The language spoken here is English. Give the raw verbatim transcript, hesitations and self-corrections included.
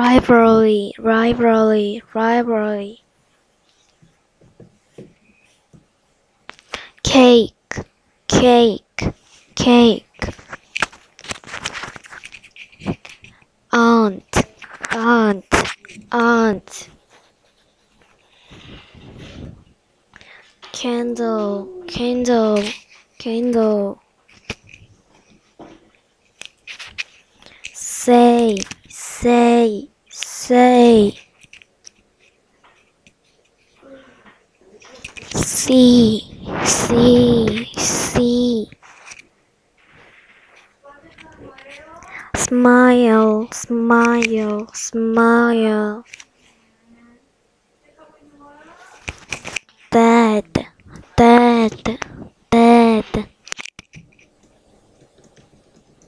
rivalry, rivalry, rivalry. Cake, cake, cake. Aunt, aunt, aunt. Candle, candle, candle. Say, say, say. See, see, see. Smile, smile, smile. Dad, dad.